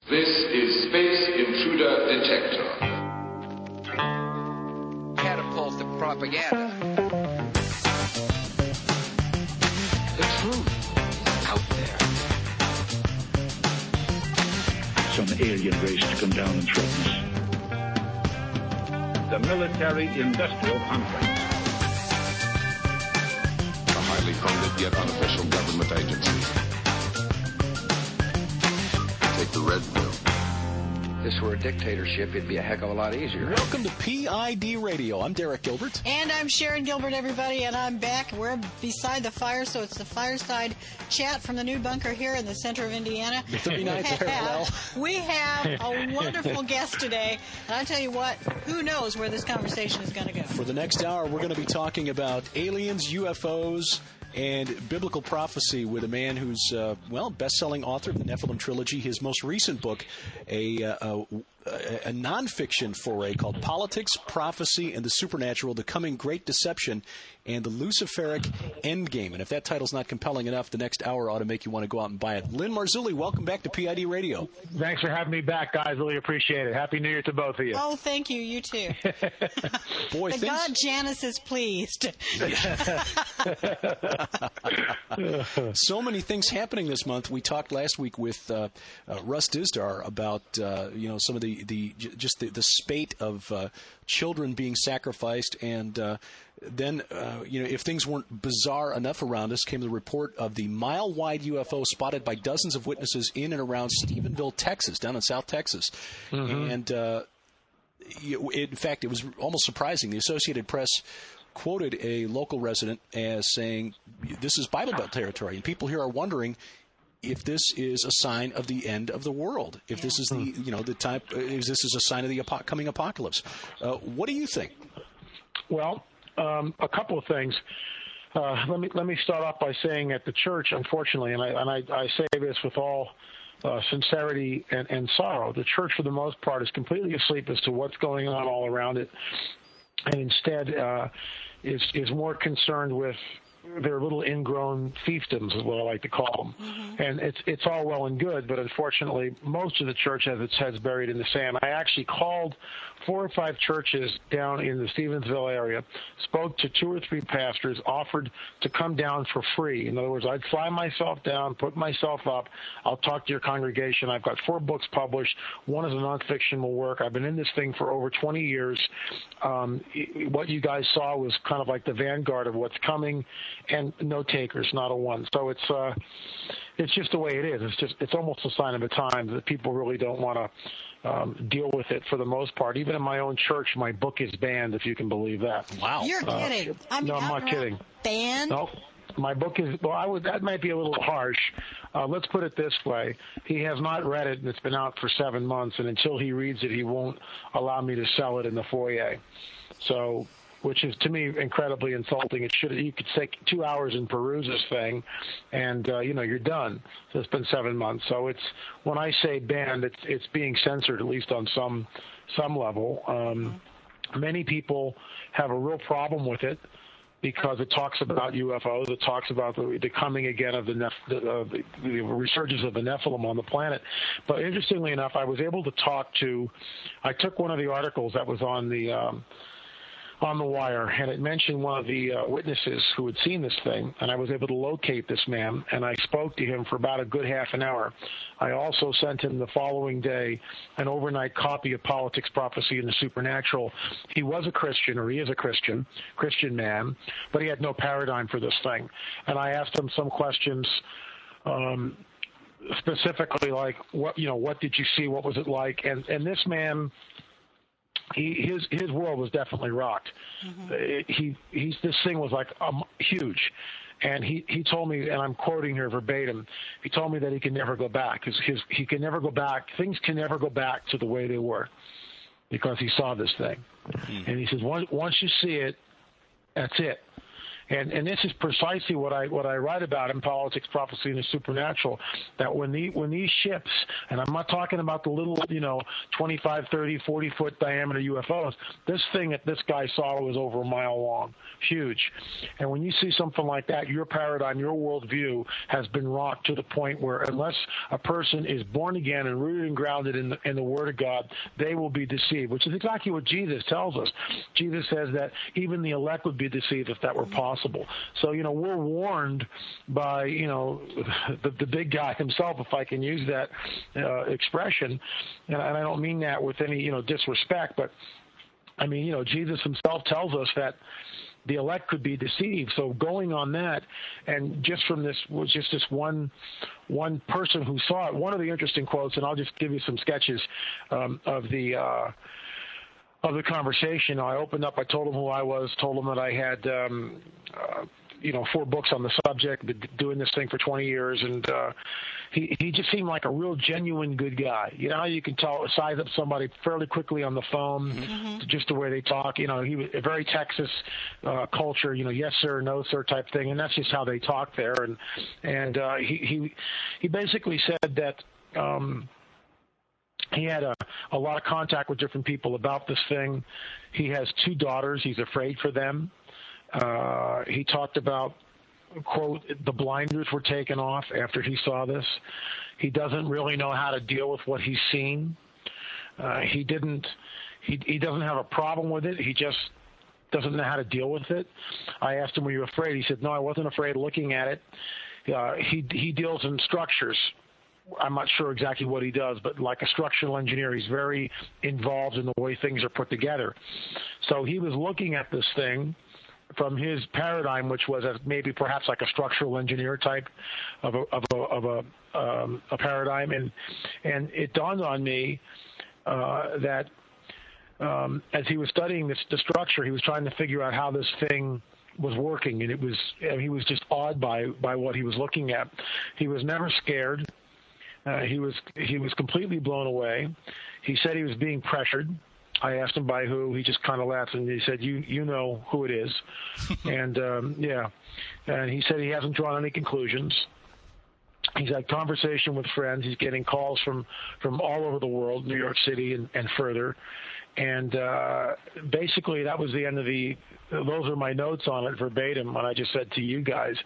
This is Space Intruder Detector. Catapulted propaganda. The truth is out there. Some alien race to come down and threaten us. The military-industrial complex. A highly funded yet unofficial government agency. Take the red pill. If this were a dictatorship, it'd be a heck of a lot easier. Welcome to PID Radio. I'm Derek Gilbert. And I'm Sharon Gilbert, everybody, and I'm back. We're beside the fire, so it's the fireside chat from the new bunker here in the center of Indiana. The 39th parallel. We have a wonderful guest today, and I tell you what, who knows where this conversation is going to go. For the next hour, we're going to be talking about aliens, UFOs, and biblical prophecy with a man who's, best-selling author of the Nephilim trilogy. His most recent book, a nonfiction foray called Politics, Prophecy, and the Supernatural, The Coming Great Deception, and the Luciferic Endgame. And if that title's not compelling enough, the next hour ought to make you want to go out and buy it. Lynn Marzulli, welcome back to PID Radio. Thanks for having me back, guys. Really appreciate it. Happy New Year to both of you. Oh, thank you. You too. Boy, God Janice is pleased. So many things happening this month. We talked last week with Russ Dizdar about some of the spate of children being sacrificed, and then if things weren't bizarre enough around us, came the report of the mile-wide UFO spotted by dozens of witnesses in and around Stephenville, Texas, down in South Texas, and in fact, it was almost surprising. The Associated Press quoted a local resident as saying, "This is Bible Belt territory," and people here are wondering if this is a sign of the end of the world, if this is the time, if this is a sign of the coming apocalypse. What do you think? Well, a couple of things. Let me start off by saying at the church, unfortunately, and I say this with all sincerity and sorrow, the church for the most part is completely asleep as to what's going on all around it, and instead is more concerned with their little ingrown fiefdoms, is what I like to call them. And it's all well and good, but unfortunately, most of the church has its heads buried in the sand. I actually called 4 or 5 churches down in the Stevensville area, spoke to 2 or 3 pastors, offered to come down for free. In other words, I'd fly myself down, put myself up, I'll talk to your congregation. I've got 4 books published. 1 is a non-fictional work. I've been in this thing for over 20 years. What you guys saw was kind of like the vanguard of what's coming, and no takers, not a one. So it's just the way it is. It's almost a sign of the times that people really don't want to deal with it for the most part. Even in my own church, my book is banned, if you can believe that. Wow. You're kidding. No, I'm not kidding. Banned? No. My book is, that might be a little harsh. Let's put it this way. He has not read it, and it's been out for 7 months, and until he reads it, he won't allow me to sell it in the foyer. So, which is, to me, incredibly insulting. You could take 2 hours and peruse this thing, and, you're done. So it's been 7 months. So when I say banned, it's being censored, at least on some level. Many people have a real problem with it, because it talks about UFOs, it talks about the coming again of the resurgence of the Nephilim on the planet. But interestingly enough, I was able to I took one of the articles that was on the wire, and it mentioned one of the witnesses who had seen this thing, and I was able to locate this man, and I spoke to him for about a good half an hour. I also sent him the following day an overnight copy of Politics, Prophecy, and the Supernatural. He was a Christian, or he is a Christian man, but he had no paradigm for this thing. And I asked him some questions, specifically like, what did you see? What was it like? And this man, his world was definitely rocked. This thing was like huge, and he told me, and I'm quoting here verbatim, he told me that he can never go back. He can never go back. Things can never go back to the way they were, because he saw this thing. And he says, once you see it, that's it. And this is precisely what I write about in Politics, Prophecy, and the Supernatural, that when these ships, and I'm not talking about the little, 25, 30, 40-foot diameter UFOs, this thing that this guy saw was over a mile long, huge. And when you see something like that, your paradigm, your worldview has been rocked to the point where unless a person is born again and rooted and grounded in the Word of God, they will be deceived, which is exactly what Jesus tells us. Jesus says that even the elect would be deceived if that were possible. So, we're warned by, the big guy himself, if I can use that expression, and I don't mean that with any, disrespect, but I mean, Jesus himself tells us that the elect could be deceived. So going on that, and just from this was just this one person who saw it. One of the interesting quotes, and I'll just give you some sketches of the conversation. I opened up. I told him who I was. Told him that I had 4 books on the subject. Been doing this thing for 20 years, and he just seemed like a real genuine good guy. You know how you can size up somebody fairly quickly on the phone, just the way they talk. He was a very Texas culture. Yes sir, no sir type thing, and that's just how they talk there. And he basically said that. He had a lot of contact with different people about this thing. He has 2 daughters. He's afraid for them. He talked about, quote, the blinders were taken off after he saw this. He doesn't really know how to deal with what he's seen. He doesn't have a problem with it. He just doesn't know how to deal with it. I asked him, were you afraid? He said, no, I wasn't afraid looking at it. He deals in structures. I'm not sure exactly what he does, but like a structural engineer, he's very involved in the way things are put together. So he was looking at this thing from his paradigm, which was maybe perhaps like a structural engineer type of a paradigm, and it dawned on me that as he was studying the structure, he was trying to figure out how this thing was working, and he was just awed by what he was looking at. He was never scared. He was completely blown away. He said he was being pressured. I asked him by who. He just kind of laughed, and he said, "You know who it is." And and he said he hasn't drawn any conclusions. He's had conversation with friends. He's getting calls from all over the world, New York City and further. And basically, that was the end of those are my notes on it verbatim, what I just said to you guys,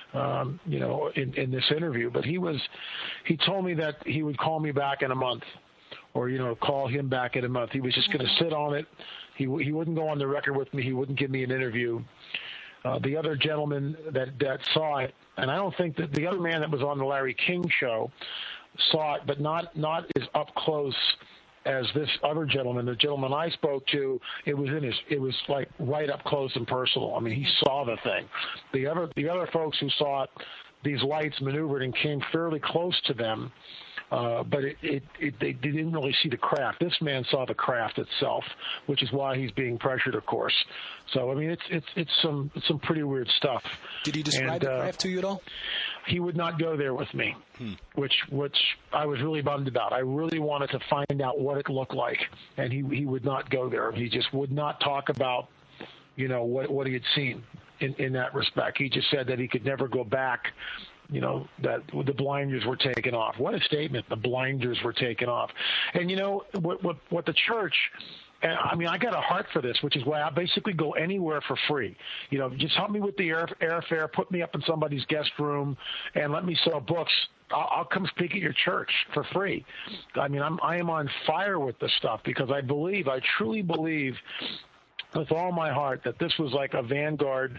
in this interview. But he told me that he would call me back in a month, or, call him back in a month. He was just going to sit on it. He wouldn't go on the record with me. He wouldn't give me an interview. The other gentleman that saw it, and I don't think that the other man that was on the Larry King show saw it, but not as up close as this other gentleman. The gentleman I spoke to, it was like right up close and personal. I mean, he saw the thing. The other folks who saw it, these lights maneuvered and came fairly close to them, but they didn't really see the craft. This man saw the craft itself, which is why he's being pressured, of course. So I mean, it's some pretty weird stuff. Did he describe the craft to you at all? He would not go there with me, which I was really bummed about. I really wanted to find out what it looked like, and he would not go there. He just would not talk about, what he had seen in that respect. He just said that he could never go back, that the blinders were taken off. What a statement! The blinders were taken off. And what the church. I mean, I got a heart for this, which is why I basically go anywhere for free. Just help me with the airfare, put me up in somebody's guest room, and let me sell books. I'll come speak at your church for free. I mean, I am on fire with this stuff because I truly believe with all my heart that this was like a vanguard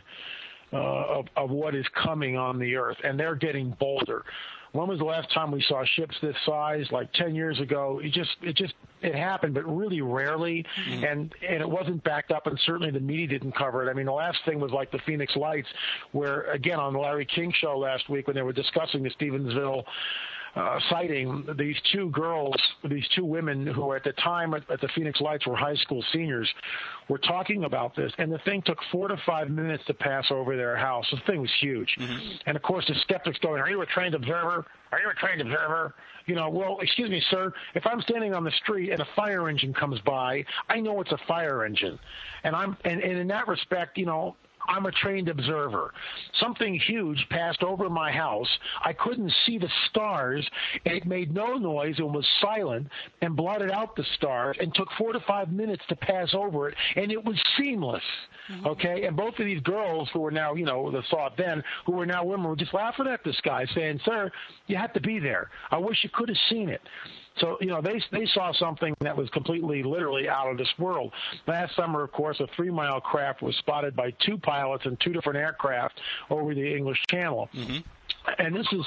of what is coming on the earth, and they're getting bolder. When was the last time we saw ships this size? Like 10 years ago. It happened, but really rarely, and it wasn't backed up, and certainly the media didn't cover it. I mean, the last thing was like the Phoenix Lights, where, again, on the Larry King show last week when they were discussing the Stevensville sighting, these 2 women who at the time at the Phoenix Lights were high school seniors, were talking about this, and the thing took 4 to 5 minutes to pass over their house. The thing was huge. And of course the skeptics going, "Are you a trained observer? Are you a trained observer?" Well, excuse me, sir, if I'm standing on the street and a fire engine comes by, I know it's a fire engine. And in that respect, I'm a trained observer. Something huge passed over my house. I couldn't see the stars. It made no noise and was silent and blotted out the stars and took 4 to 5 minutes to pass over it, and it was seamless. Okay, and both of these girls who were now, the saw it then, who were now women, were just laughing at this guy, saying, "Sir, you had to be there. I wish you could have seen it." So, they saw something that was completely, literally out of this world. Last summer, of course, a 3-mile craft was spotted by 2 pilots and 2 different aircraft over the English Channel. Mm-hmm. And this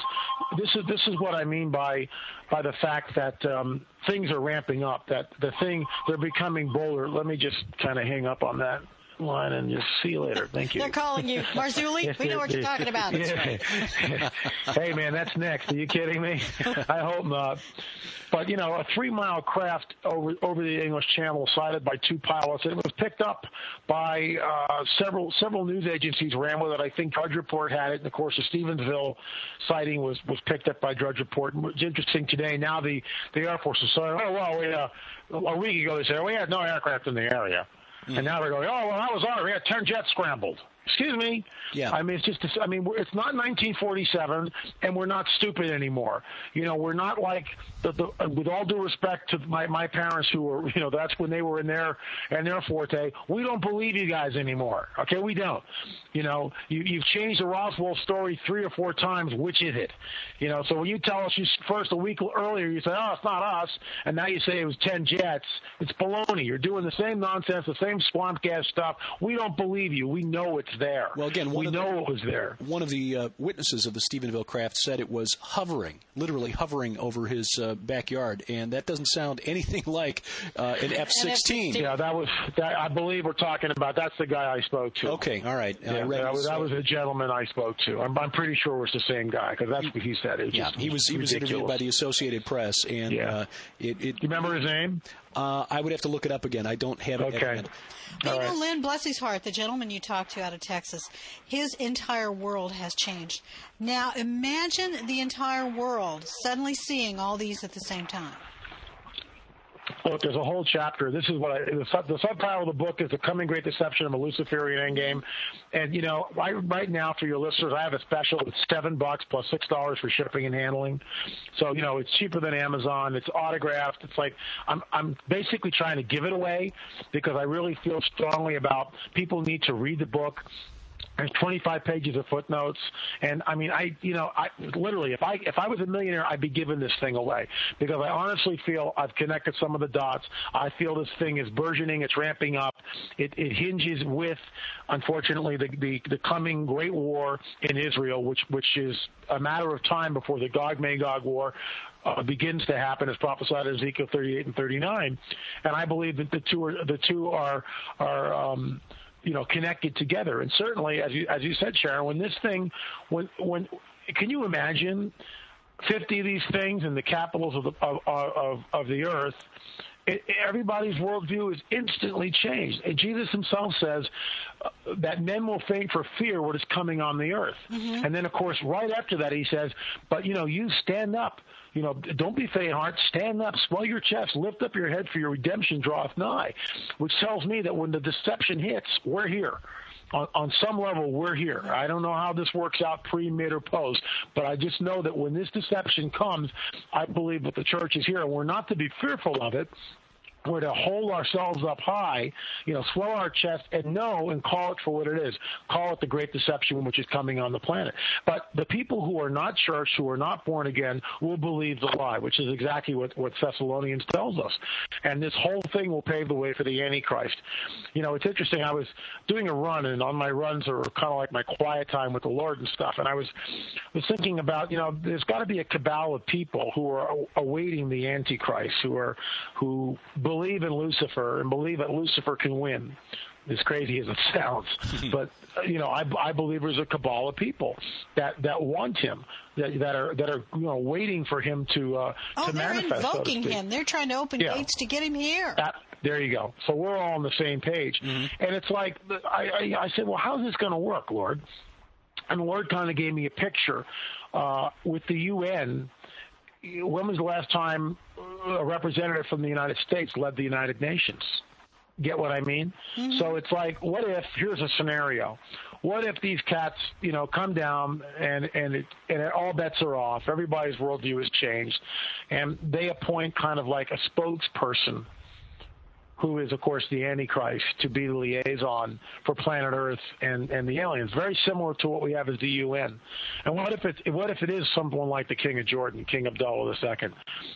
is what I mean by the fact that things are ramping up. That they're becoming bolder. Let me just kind of hang up on that line and just see you later. Thank you. They're calling you Marzulli. We know what you're talking about. That's right. Hey, man, that's next. Are you kidding me? I hope not. But, a 3-mile craft over the English Channel sighted by 2 pilots. It was picked up by several news agencies ran with it. I think Drudge Report had it. And, of course, the Stevensville sighting was picked up by Drudge Report. It's interesting today. Now the Air Force is saying, a week ago they said, we had no aircraft in the area. And now they're going, that was ours. We had 10 jets scrambled. Excuse me. Yeah. I mean, it's not 1947, and we're not stupid anymore. We're not like with all due respect to my parents who were, that's when they were in their forte. We don't believe you guys anymore. Okay, we don't. You've changed the Roswell story 3 or 4 times. Which is it? So when you tell us first a week earlier, you say, it's not us, and now you say it was 10 jets. It's baloney. You're doing the same nonsense, the same swamp gas stuff. We don't believe you. We know it's there. Well, again, we know it was there. One of the witnesses of the Stephenville craft said it was literally hovering over his backyard, and that doesn't sound anything like an F-16. Yeah, I believe we're talking about. That's the guy I spoke to. Okay, all right. Yeah, that was a gentleman I spoke to. I'm pretty sure it was the same guy because that's what he said. He was interviewed by the Associated Press, and you remember his name? I would have to look it up again. I don't have it. Okay. Lynn, bless his heart, the gentleman you talked to out of Texas, his entire world has changed. Now, imagine the entire world suddenly seeing all these at the same time. Look, there's a whole chapter. This is the subtitle of the book is The Coming Great Deception of a Luciferian Endgame. And, right now for your listeners, I have a special. It's $7 plus $6 for shipping and handling. So, it's cheaper than Amazon. It's autographed. It's like I'm basically trying to give it away because I really feel strongly about people need to read the book. There's 25 pages of footnotes, and I mean, I literally, if I was a millionaire, I'd be giving this thing away because I honestly feel I've connected some of the dots. I feel this thing is burgeoning, it's ramping up. It hinges with, unfortunately, the coming Great War in Israel, which is a matter of time before the Gog-Magog War begins to happen, as prophesied in Ezekiel 38 and 39. And I believe that the two are connected together. And certainly, as you said, Sharon, when this thing, when can you imagine 50 of these things in the capitals of the earth? Everybody's worldview is instantly changed. And Jesus himself says that men will faint for fear what is coming on the earth. Mm-hmm. And then, of course, right after that, he says, but, you stand up. Don't be faint-hearted. Stand up, swell your chest, lift up your head, for your redemption draweth nigh, which tells me that when the deception hits, we're here. On some level, we're here. I don't know how this works out pre, mid, or post, but I just know that when this deception comes, I believe that the church is here, and we're not to be fearful of it. We're to hold ourselves up high, swell our chest and know and call it for what it is. Call it the great deception which is coming on the planet. But the people who are not church, who are not born again, will believe the lie, which is exactly what Thessalonians tells us. And this whole thing will pave the way for the Antichrist. It's interesting. I was doing a run, and on my runs are kind of like my quiet time with the Lord and stuff. And I was thinking about, there's got to be a cabal of people who are awaiting the Antichrist, who believe in Lucifer and believe that Lucifer can win. As crazy as it sounds, but I believe there's a cabal of people that want him, that are waiting for him to manifest. They're invoking him. They're trying to open gates to get him here. There you go. So we're all on the same page, and it's like I said, well, how's this going to work, Lord? And the Lord kind of gave me a picture with the UN. When was the last time a representative from the United States led the United Nations? Get what I mean? Mm-hmm. So it's like, what if, here's a scenario. What if these cats, come down and all bets are off, everybody's worldview has changed, and they appoint kind of like a spokesperson who is, of course, the Antichrist, to be the liaison for planet Earth and the aliens. Very similar to what we have as the UN. And what if it is someone like the King of Jordan, King Abdullah II,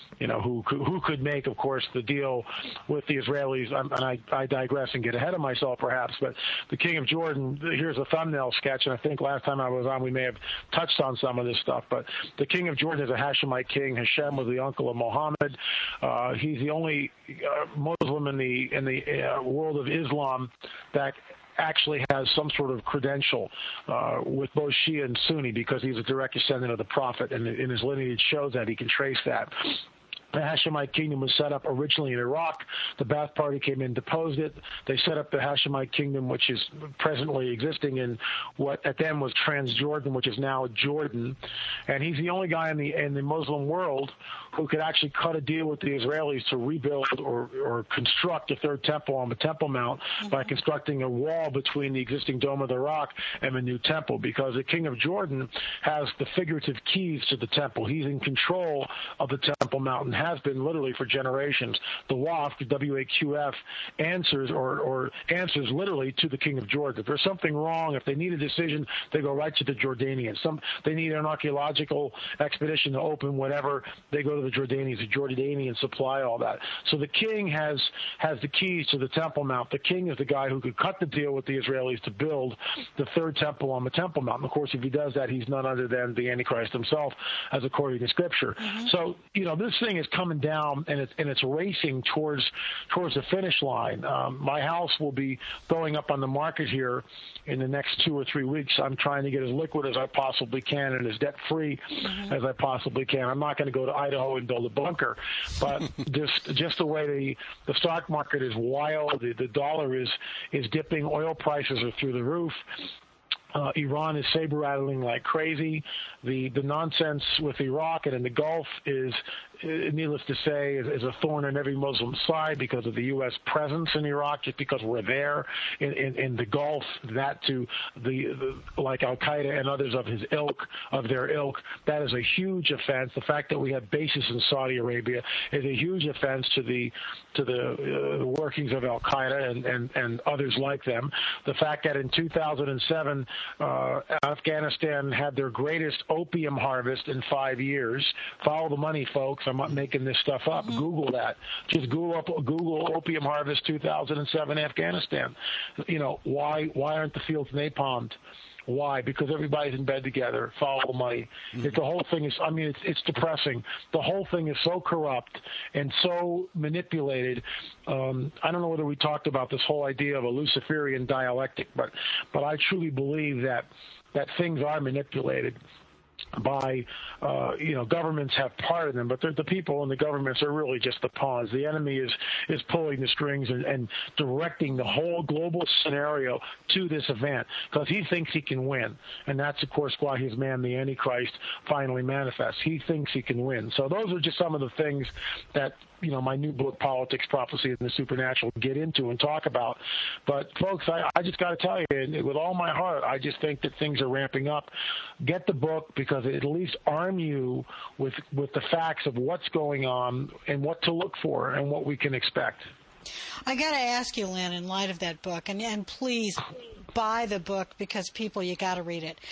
who could make, of course, the deal with the Israelis? And I digress and get ahead of myself, perhaps, but the King of Jordan, here's a thumbnail sketch, and I think last time I was on we may have touched on some of this stuff, but the King of Jordan is a Hashemite king. Hashem was the uncle of Muhammad. He's the only Muslim in the world of Islam that actually has some sort of credential with both Shia and Sunni, because he's a direct descendant of the Prophet, and in his lineage shows that he can trace that. The Hashemite kingdom was set up originally in Iraq. The Ba'ath Party came in, deposed it. They set up the Hashemite kingdom, which is presently existing in what at then was Transjordan, which is now Jordan. And he's the only guy in the Muslim world who could actually cut a deal with the Israelis to rebuild or construct a third temple on the Temple Mount by constructing a wall between the existing Dome of the Rock and the new temple, because the King of Jordan has the figurative keys to the temple. He's in control of the Temple Mount and has been literally for generations. The WAF, the WAQF, answers literally to the King of Jordan. If there's something wrong, if they need a decision, they go right to the Jordanians. They need an archaeological expedition to open whatever, they go to the Jordanians. The Jordanians supply all that. So the king has the keys to the Temple Mount. The king is the guy who could cut the deal with the Israelis to build the third temple on the Temple Mount. And of course, if he does that, he's none other than the Antichrist himself, as according to Scripture. So this thing is coming down, and it's racing towards the finish line. My house will be going up on the market here in the next 2 or 3 weeks. I'm trying to get as liquid as I possibly can and as debt-free as I possibly can. I'm not going to go to Idaho and build a bunker, but just the way the stock market is wild, the dollar is dipping, oil prices are through the roof. Iran is saber-rattling like crazy. The nonsense with Iraq and in the Gulf is, needless to say, is a thorn in every Muslim side because of the U.S. presence in Iraq, just because we're there in the Gulf. That to the like Al-Qaeda and others of their ilk, that is a huge offense. The fact that we have bases in Saudi Arabia is a huge offense to the workings of Al-Qaeda and others like them. The fact that in 2007 Afghanistan had their greatest opium harvest in 5 years. Follow the money, folks. I'm not making this stuff up. Google that. Just Google opium harvest 2007 Afghanistan. Why aren't the fields napalmed? Why? Because everybody's in bed together. Follow the money. The whole thing is, it's depressing. The whole thing is so corrupt and so manipulated. I don't know whether we talked about this whole idea of a Luciferian dialectic, but I truly believe that things are manipulated by, governments have part of them, but the people and the governments are really just the pawns. The enemy is pulling the strings and directing the whole global scenario to this event because he thinks he can win. And that's, of course, why his man, the Antichrist, finally manifests. He thinks he can win. So those are just some of the things that, my new book, Politics, Prophecy, and the Supernatural, get into and talk about. But, folks, I just got to tell you, and with all my heart, I just think that things are ramping up. Get the book because it at least arm you with the facts of what's going on and what to look for and what we can expect. I got to ask you, Lynn, in light of that book, and please buy the book because, people, you got to read it.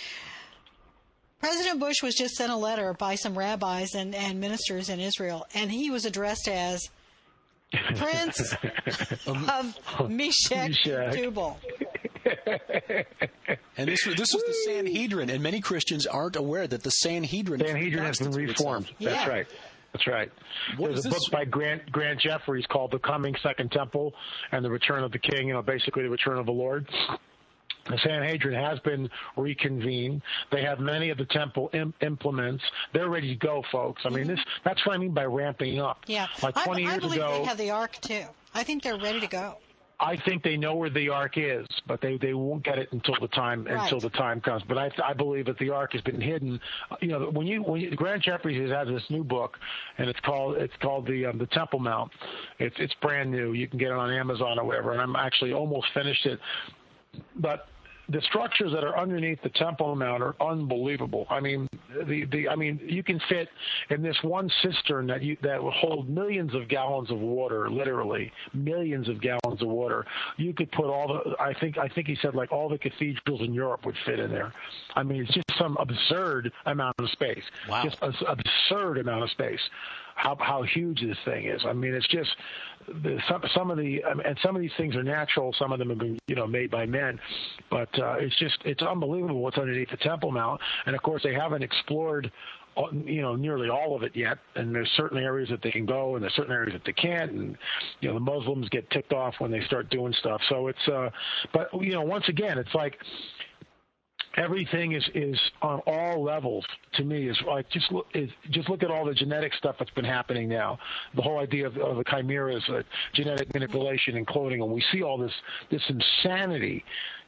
President Bush was just sent a letter by some rabbis and ministers in Israel, and he was addressed as Prince of Meshech Tubal. And this was the Sanhedrin, and many Christians aren't aware that the Sanhedrin has been reformed. That's right. That's right. There's a book by Grant Jeffries called The Coming Second Temple and the Return of the King, basically the return of the Lord. The Sanhedrin has been reconvened. They have many of the temple implements. They're ready to go, folks. That's what I mean by ramping up. Yeah. Like 20 years ago. I believe they have the Ark, too. I think they're ready to go. I think they know where the Ark is, but they won't get it until the time comes. But I believe that the Ark has been hidden. When Grant Jeffries has this new book, and it's called the Temple Mount. It's brand new. You can get it on Amazon or whatever. And I'm actually almost finished it, but the structures that are underneath the Temple Mount are unbelievable. I mean, you can fit in this one cistern that will hold millions of gallons of water, literally millions of gallons of water. You could put I think he said like all the cathedrals in Europe would fit in there. I mean, it's just some absurd amount of space. Wow. Just an absurd amount of space. How huge this thing is. I mean, it's just some of these things are natural. Some of them have been made by men, but it's unbelievable what's underneath the Temple Mount. And of course, they haven't explored nearly all of it yet. And there's certain areas that they can go, and there's certain areas that they can't. And the Muslims get ticked off when they start doing stuff. So it's but once again, it's like. Everything is on all levels. To me, is like just look at all the genetic stuff that's been happening now. The whole idea of the chimeras, genetic manipulation and cloning, and we see all this insanity,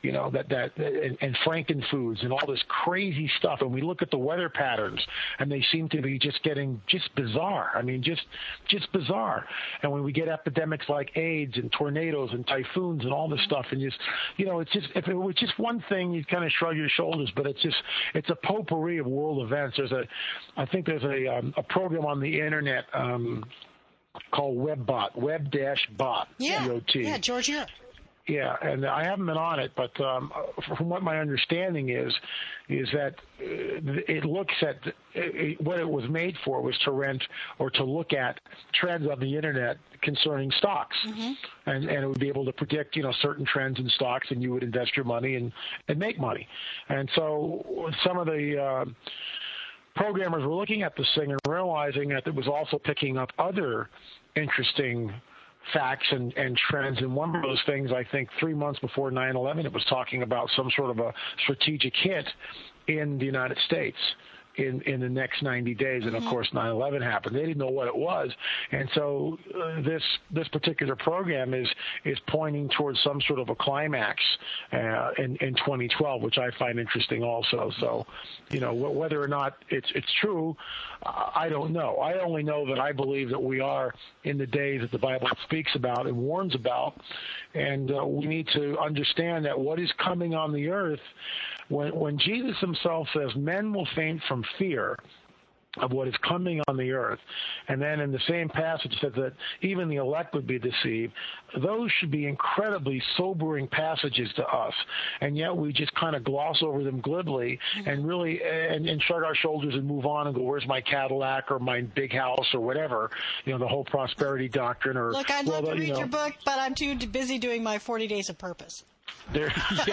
and frankenfoods and all this crazy stuff. And we look at the weather patterns, and they seem to be just getting bizarre. I mean, just bizarre. And when we get epidemics like AIDS and tornadoes and typhoons and all this stuff, and if it was just one thing, you'd kind of shrug your shoulders. But it's a potpourri of world events. I think there's a program on the internet called WebBot, Web-Bot. Yeah, George Europe. Yeah, and I haven't been on it, but from what my understanding is that it looks at what it was made for was to rent or to look at trends on the internet concerning stocks, and it would be able to predict certain trends in stocks, and you would invest your money and make money. And so some of the programmers were looking at this thing and realizing that it was also picking up other interesting facts and trends. And one of those things, I think 3 months before 9/11, it was talking about some sort of a strategic hit in the United States in the next 90 days. And of course 9/11 happened. They didn't know what it was. And so this particular program is pointing towards some sort of a climax in 2012, which I find interesting also. So, whether or not it's true, I don't know. I only know that I believe that we are in the days that the Bible speaks about and warns about. And we need to understand that what is coming on the earth, when Jesus himself says men will faint from fear of what is coming on the earth, and then in the same passage says that even the elect would be deceived, those should be incredibly sobering passages to us, and yet we just kind of gloss over them glibly and really and shrug our shoulders and move on and go, where's my Cadillac or my big house or whatever, the whole prosperity doctrine. Or look, I'd love to read your book, but I'm too busy doing my 40 Days of Purpose. There,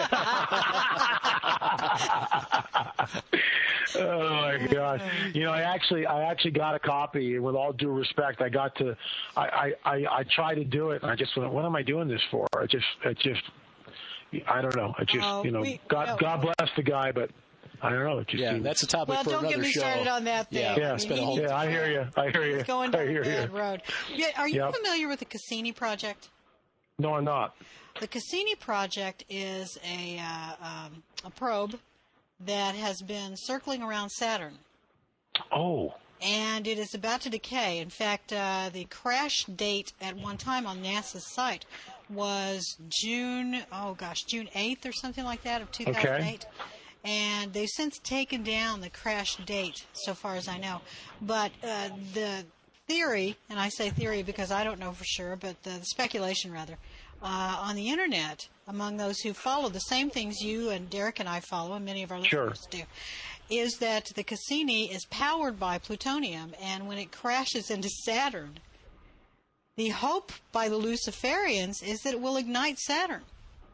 oh my gosh! I actually got a copy, and with all due respect, I tried to do it, and I just went, what am I doing this for? I don't know. God bless the guy, but I don't know. It just seems... that's a topic for another show. Well, don't get me started on that thing. I hear you. It's going down a bad road. Yeah, are you familiar with the Cassini Project? No, I'm not. The Cassini Project is a probe that has been circling around Saturn. Oh. And it is about to decay. In fact, the crash date at one time on NASA's site was June 8th or something like that of 2008. Okay. And they've since taken down the crash date, so far as I know. But the theory, and I say theory because I don't know for sure, but the speculation rather, on the internet, among those who follow the same things you and Derek and I follow, and many of our listeners do, is that the Cassini is powered by plutonium, and when it crashes into Saturn, the hope by the Luciferians is that it will ignite Saturn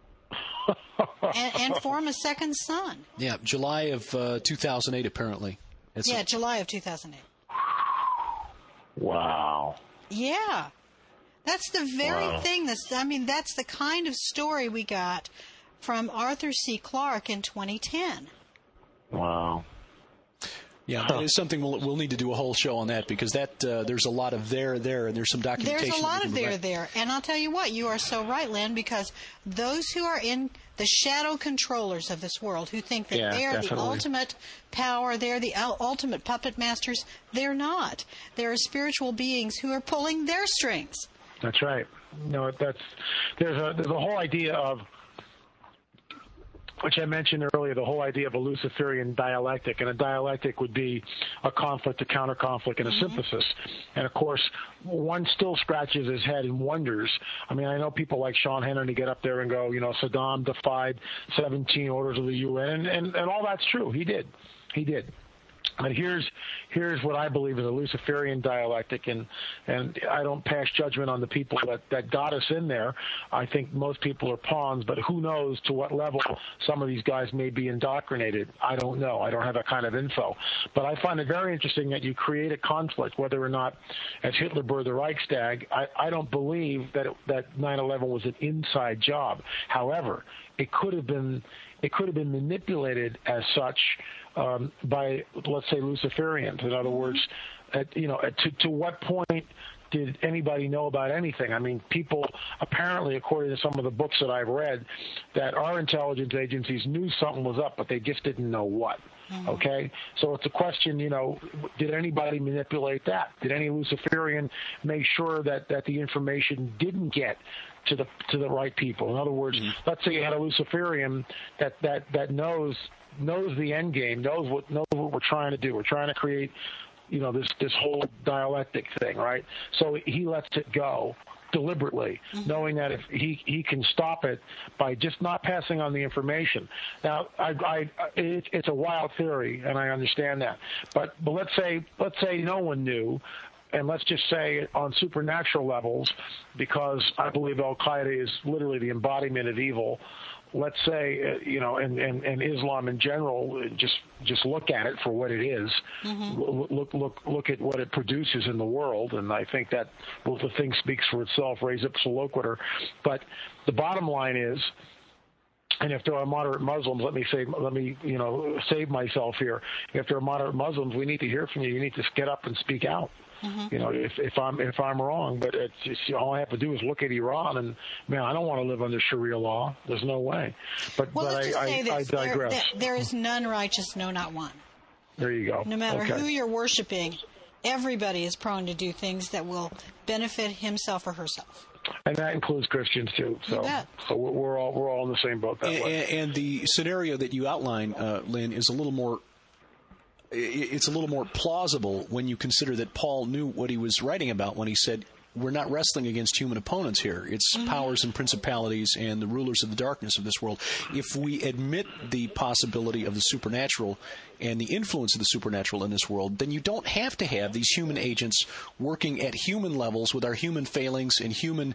and form a second sun. Yeah, July of 2008, apparently. July of 2008. Wow. Yeah. That's the very thing. That's the kind of story we got from Arthur C. Clarke in 2010. Wow. Yeah, that is something we'll need to do a whole show on that, because that there's a lot of there, and there's some documentation. There's a lot of there. And I'll tell you what, you are so right, Lynn, because those who are in the shadow controllers of this world, who think that they're definitely the ultimate power, they're the ultimate puppet masters, they're not. There are spiritual beings who are pulling their strings. That's right. No, there's a whole idea of, which I mentioned earlier, the whole idea of a Luciferian dialectic. And a dialectic would be a conflict, a counter-conflict, and a synthesis. And, of course, one still scratches his head and wonders. I mean, I know people like Sean Hannity get up there and go, Saddam defied 17 orders of the UN, and all that's true. He did. But here's what I believe is a Luciferian dialectic, and I don't pass judgment on the people that got us in there. I think most people are pawns, but who knows to what level some of these guys may be indoctrinated. I don't know. I don't have that kind of info. But I find it very interesting that you create a conflict, whether or not, as Hitler burned the Reichstag, I don't believe that 9/11 was an inside job. However, it could have been manipulated as such by, let's say, Luciferians. In other words, to what point did anybody know about anything? I mean, people apparently, according to some of the books that I've read, that our intelligence agencies knew something was up, but they just didn't know what. Okay, so it's a question, did anybody manipulate that? Did any Luciferian make sure that the information didn't get to the right people? In other words, let's say you had a Luciferian that knows the end game, knows what we're trying to do. We're trying to create, this whole dialectic thing, right? So he lets it go deliberately, knowing that if he can stop it by just not passing on the information. Now, it's a wild theory, and I understand that. But let's say no one knew. And let's just say on supernatural levels, because I believe Al-Qaeda is literally the embodiment of evil. Let's say, and Islam in general, just look at it for what it is. Look at what it produces in the world, and I think that the thing speaks for itself. Res ipsa loquitur. But the bottom line is, and if there are moderate Muslims, let me save myself here. If there are moderate Muslims, we need to hear from you. You need to get up and speak out. If I'm wrong, but it's just, all I have to do is look at Iran, and man, I don't want to live under Sharia law. There's no way. But I digress. There is none righteous, no, not one. There you go. No matter who you're worshiping, everybody is prone to do things that will benefit himself or herself. And that includes Christians too. So we're all in the same boat that way. And the scenario that you outline, Lynn, is a little more. It's a little more plausible when you consider that Paul knew what he was writing about when he said, we're not wrestling against human opponents here. It's powers and principalities and the rulers of the darkness of this world. If we admit the possibility of the supernatural and the influence of the supernatural in this world, then you don't have to have these human agents working at human levels with our human failings and human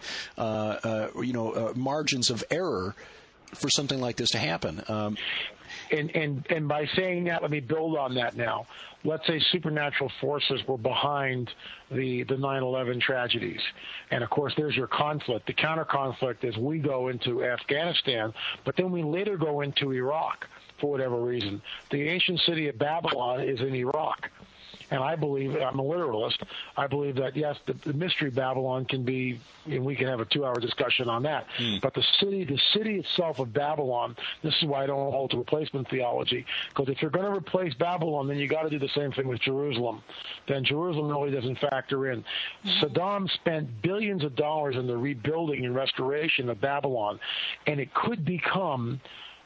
margins of error for something like this to happen. And by saying that, let me build on that now. Let's say supernatural forces were behind the 9/11 tragedies. And, of course, there's your conflict. The counter-conflict is we go into Afghanistan, but then we later go into Iraq for whatever reason. The ancient city of Babylon is in Iraq. And I believe, I'm a literalist, I believe that, yes, the mystery Babylon can be, and we can have a 2-hour discussion on that, but the city itself of Babylon, this is why I don't hold to replacement theology, because if you're going to replace Babylon, then you got to do the same thing with Jerusalem. Then Jerusalem really doesn't factor in. Saddam spent billions of dollars in the rebuilding and restoration of Babylon, and it could become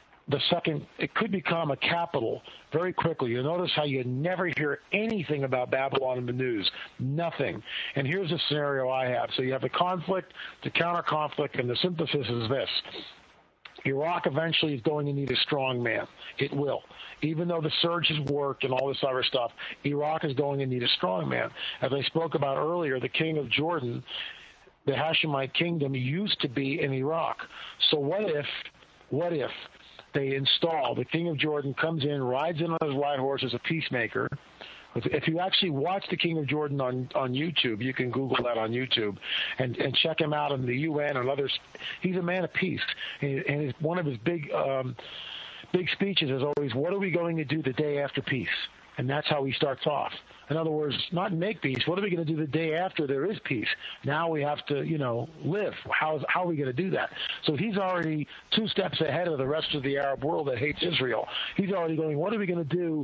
a capital very quickly. You'll notice how you never hear anything about Babylon in the news. Nothing. And here's the scenario I have. So you have the conflict, the counter-conflict, and the synthesis is this. Iraq eventually is going to need a strong man. It will. Even though the surge has worked and all this other stuff, Iraq is going to need a strong man. As I spoke about earlier, the king of Jordan, the Hashemite kingdom, used to be in Iraq. So what if they install, the king of Jordan comes in, rides in on his white horse as a peacemaker. If you actually watch the king of Jordan on YouTube, you can Google that on YouTube, and check him out in the UN and others. He's a man of peace. And one of his big speeches is always, what are we going to do the day after peace? And that's how he starts off. In other words, not make peace. What are we going to do the day after there is peace? Now we have to, live. How are we going to do that? So he's already 2 steps ahead of the rest of the Arab world that hates Israel. He's already going, what are we going to do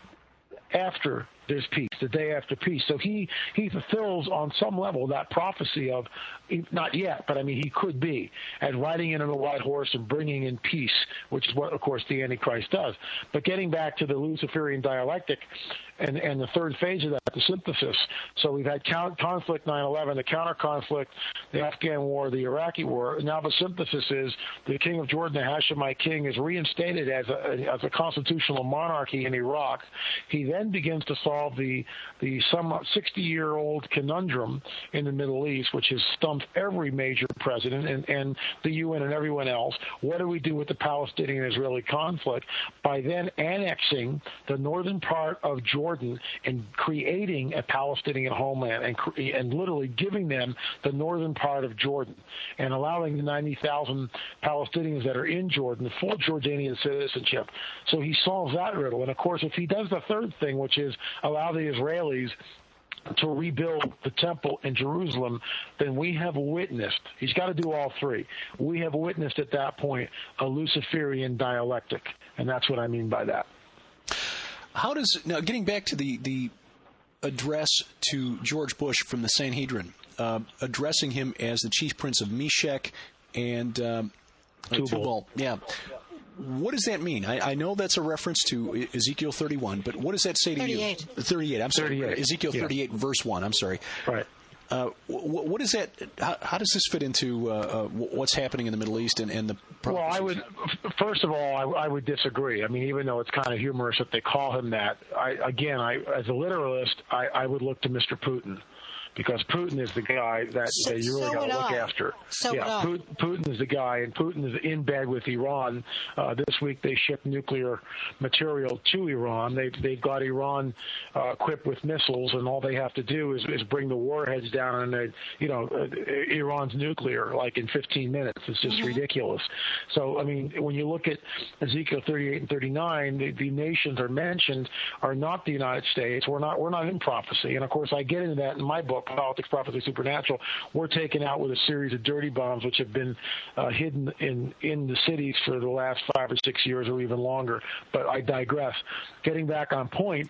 after there's peace, the day after peace? So he fulfills on some level that prophecy of, not yet, but I mean he could be, as riding in on a white horse and bringing in peace, which is what, of course, the Antichrist does. But getting back to the Luciferian dialectic and the third phase of that, the synthesis. So we've had conflict 9/11, the counter-conflict, the Afghan war, the Iraqi war. Now the synthesis is the king of Jordan, the Hashemite king, is reinstated as a constitutional monarchy in Iraq. He then begins to solve the somewhat 60-year-old conundrum in the Middle East, which has stumped every major president and the UN and everyone else. What do we do with the Palestinian-Israeli conflict? By then annexing the northern part of Jordan and creating a Palestinian homeland and literally giving them the northern part of Jordan and allowing the 90,000 Palestinians that are in Jordan full Jordanian citizenship. So he solves that riddle. And, of course, if he does the third thing, which is allow the Israelis to rebuild the temple in Jerusalem, then we have witnessed, he's got to do all three, we have witnessed at that point a Luciferian dialectic. And that's what I mean by that. How does, now getting back to the address to George Bush from the Sanhedrin, addressing him as the chief prince of Meshech and Tubal. Yeah. What does that mean? I know that's a reference to Ezekiel 31, but what does that say to 38. you? 38. I'm sorry. 38. Ezekiel 38, verse 1. I'm sorry. Right. What is that? How does this fit into what's happening in the Middle East and the prophecies? Well, first of all, I would disagree. I mean, even though it's kind of humorous that they call him that, as a literalist, I would look to Mr. Putin. Because Putin is the guy that you really got to look after. Putin is the guy, and Putin is in bed with Iran. This week they shipped nuclear material to Iran. They've got Iran equipped with missiles, and all they have to do is bring the warheads down, and Iran's nuclear like in 15 minutes. It's just ridiculous. So I mean, when you look at Ezekiel 38 and 39, the nations are mentioned are not the United States. We're not in prophecy, and of course I get into that in my book. Politics, Prophecy, Supernatural. We're taken out with a series of dirty bombs which have been hidden in the cities for the last 5 or 6 years or even longer. But I digress. Getting back on point,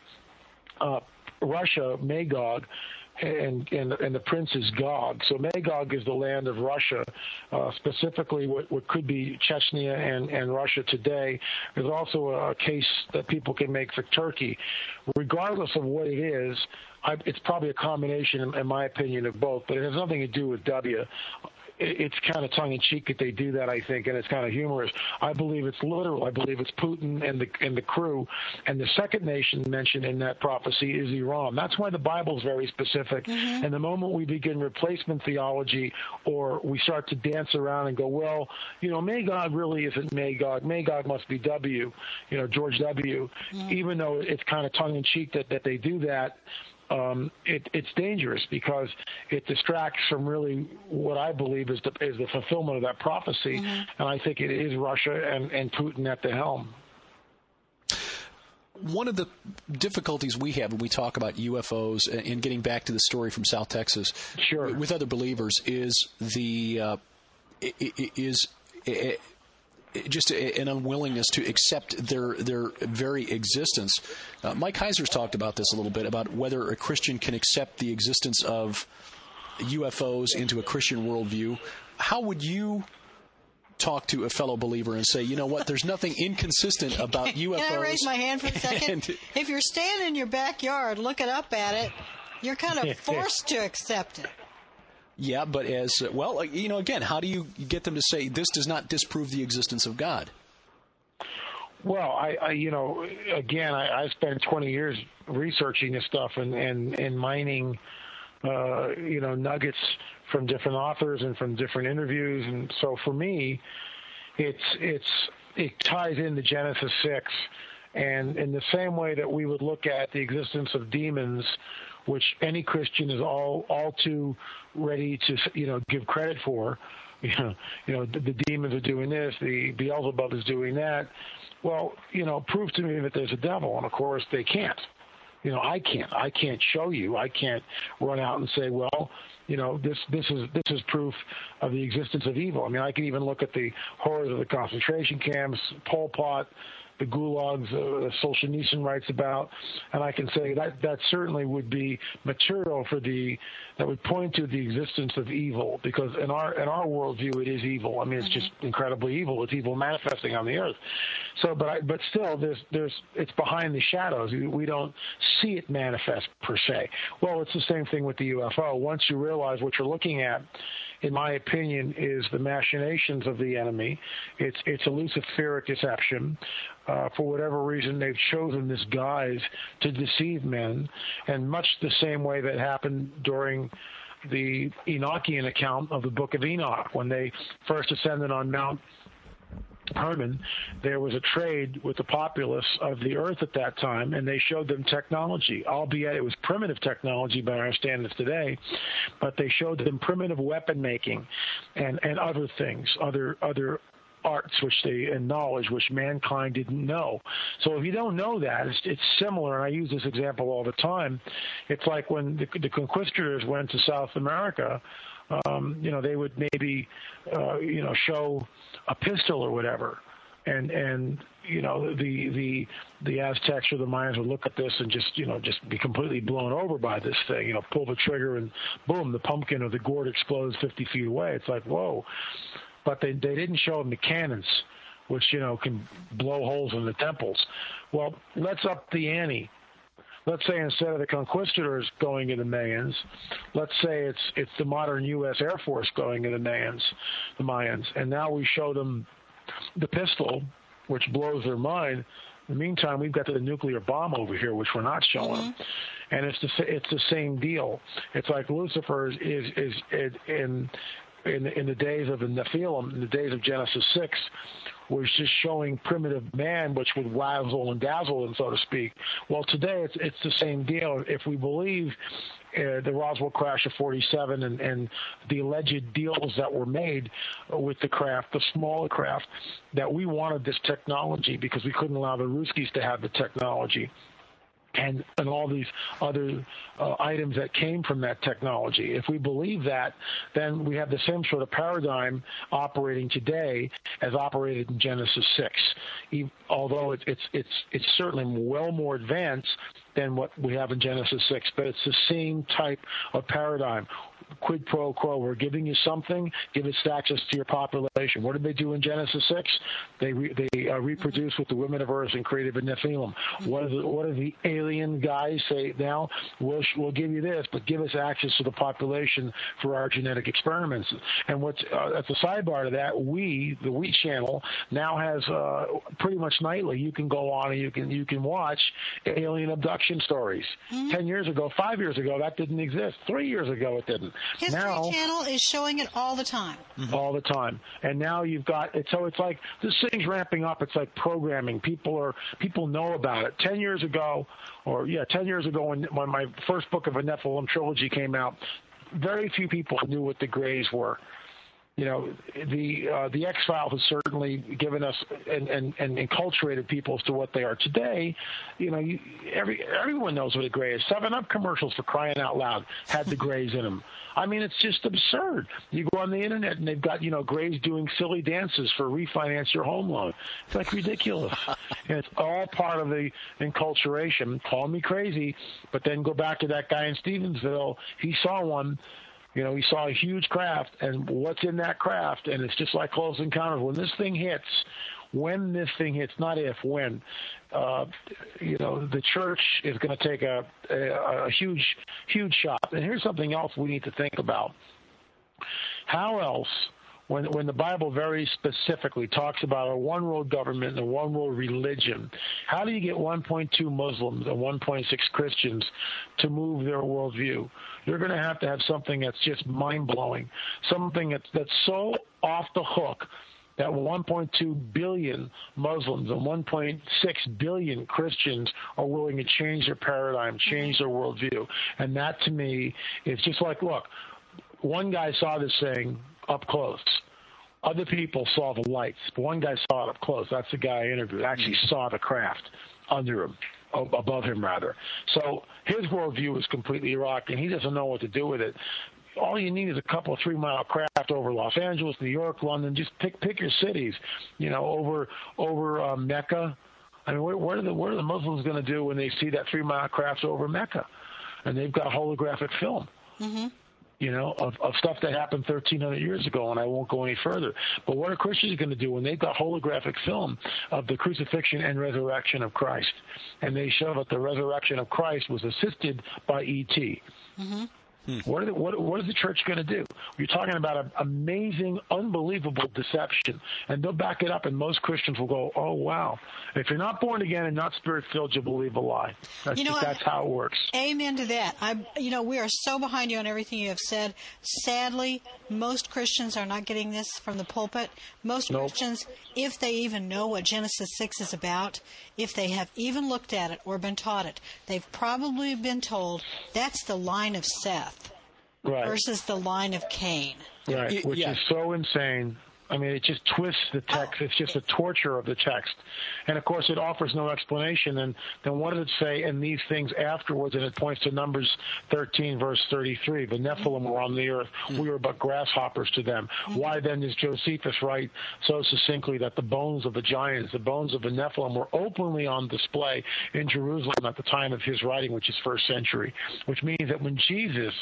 Russia, Magog, and the prince is Gog. So Magog is the land of Russia, specifically what could be Chechnya and Russia today. There's also a case that people can make for Turkey. Regardless of what it is, it's probably a combination, in my opinion, of both, but it has nothing to do with W. It's kind of tongue-in-cheek that they do that, I think, and it's kind of humorous. I believe it's literal. I believe it's Putin and the crew. And the second nation mentioned in that prophecy is Iran. That's why the Bible is very specific. Mm-hmm. And the moment we begin replacement theology or we start to dance around and go, well, Magog really isn't Magog. Magog must be W, George W. Mm-hmm. Even though it's kind of tongue-in-cheek that they do that, it's dangerous because it distracts from really what I believe is the fulfillment of that prophecy, and I think it is Russia and Putin at the helm. One of the difficulties we have when we talk about UFOs and getting back to the story from South Texas with other believers is just an unwillingness to accept their very existence. Mike Heiser's talked about this a little bit, about whether a Christian can accept the existence of UFOs into a Christian worldview. How would you talk to a fellow believer and say, you know what, there's nothing inconsistent about UFOs? Can I raise my hand for a second? If you're standing in your backyard looking up at it, you're kind of forced to accept it. Yeah, but again, how do you get them to say this does not disprove the existence of God? Well, I spent 20 years researching this stuff and mining, nuggets from different authors and from different interviews, and so for me, it ties into Genesis 6, and in the same way that we would look at the existence of demons, which any Christian is all too ready to give credit for. The demons are doing this, the Beelzebub is doing that. Well, prove to me that there's a devil, and of course they can't. I can't show you. I can't run out and say, well, this is proof of the existence of evil. I mean, I can even look at the horrors of the concentration camps, Pol Pot, the gulags, Solzhenitsyn writes about, and I can say that certainly would be material that would point to the existence of evil, because in our worldview it is evil. I mean, it's just incredibly evil. It's evil manifesting on the earth. So, but still, it's behind the shadows. We don't see it manifest per se. Well, it's the same thing with the UFO. Once you realize what you're looking at, in my opinion, is the machinations of the enemy. It's a Luciferic deception. For whatever reason, they've chosen this guise to deceive men, and much the same way that happened during the Enochian account of the Book of Enoch. When they first ascended on Mount Hermon, there was a trade with the populace of the earth at that time, and they showed them technology, albeit it was primitive technology by our standards today, but they showed them primitive weapon making and other things, other arts and knowledge which mankind didn't know. So if you don't know that, it's similar, and I use this example all the time. It's like when the conquistadors went to South America, they would maybe, show a pistol or whatever, and the Aztecs or the Mayans would look at this and just be completely blown over by this thing. Pull the trigger and boom, the pumpkin or the gourd explodes 50 feet away. It's like, whoa. But they didn't show them the cannons, which can blow holes in the temples. Well, let's up the ante. Let's say instead of the conquistadors going into Mayans, let's say it's the modern U.S. Air Force going into the Mayans, and now we show them the pistol, which blows their mind. In the meantime, we've got the nuclear bomb over here, which we're not showing them, and it's the same deal. It's like Lucifer is in the days of the Nephilim, in the days of Genesis 6, was just showing primitive man, which would razzle and dazzle them, so to speak. Well, today it's the same deal. If we believe the Roswell crash of 47 and the alleged deals that were made with the craft, the smaller craft, that we wanted this technology because we couldn't allow the Ruskies to have the technology. And all these other items that came from that technology. If we believe that, then we have the same sort of paradigm operating today as operated in Genesis 6. Although it's certainly well more advanced than what we have in Genesis 6, but it's the same type of paradigm. Quid pro quo, we're giving you something, give us access to your population. What did they do in Genesis 6? They reproduced with the women of earth and created a Nephilim. What do the alien guys say now? We'll give you this, but give us access to the population for our genetic experiments. And what's at the sidebar to that, the We Channel now has pretty much nightly. You can go on and you can watch alien abduction stories. 10 years ago, 5 years ago, that didn't exist. 3 years ago, it didn't. History Channel is showing it all the time. All the time. And now you've got it. So it's like this thing's ramping up. It's like programming. People know about it. 10 years ago, when my first book of a Nephilim trilogy came out, very few people knew what the Greys were. The X-Files has certainly given us and enculturated people as to what they are today. Everyone knows what a Grey is. 7-Up commercials, for crying out loud, had the Greys in them. I mean, it's just absurd. You go on the internet and they've got Greys doing silly dances for refinance your home loan. It's like ridiculous. And it's all part of the enculturation. Call me crazy, but then go back to that guy in Stevensville. He saw one. He saw a huge craft, and what's in that craft, and it's just like Close Encounters. When this thing hits, not if, when, the church is going to take a huge, huge shot. And here's something else we need to think about. How else, when the Bible very specifically talks about a one-world government and a one-world religion, how do you get 1.2 Muslims and 1.6 Christians to move their worldview? You're going to have something that's just mind-blowing, something that's so off the hook that 1.2 billion Muslims and 1.6 billion Christians are willing to change their paradigm, change their worldview. And that, to me, is just like, look, one guy saw this thing up close. Other people saw the lights, but one guy saw it up close. That's the guy I interviewed. Actually saw the craft under him. above him, rather. So his worldview is completely rocked, and he doesn't know what to do with it. All you need is a couple of 3-mile craft over Los Angeles, New York, London. Just pick your cities, over Mecca. I mean, what are the Muslims going to do when they see that 3-mile craft over Mecca? And they've got holographic film. Mm-hmm. Of stuff that happened 1,300 years ago, and I won't go any further. But what are Christians going to do when they've got holographic film of the crucifixion and resurrection of Christ? And they show that the resurrection of Christ was assisted by E.T. Mm-hmm. What is the church going to do? You're talking about an amazing, unbelievable deception. And they'll back it up, and most Christians will go, oh, wow. If you're not born again and not spirit-filled, you believe a lie. That's how it works. Amen to that. We are so behind you on everything you have said. Sadly, most Christians are not getting this from the pulpit. Most Christians, if they even know what Genesis 6 is about, if they have even looked at it or been taught it, they've probably been told that's the line of Seth. Right. Versus the line of Cain. Right, which is so insane. I mean, it just twists the text. It's just a torture of the text. And, of course, it offers no explanation. And then what does it say in these things afterwards? And it points to Numbers 13, verse 33. The Nephilim were on the earth. We were but grasshoppers to them. Why then does Josephus write so succinctly that the bones of the giants, the bones of the Nephilim, were openly on display in Jerusalem at the time of his writing, which is 1st century, which means that when Jesus...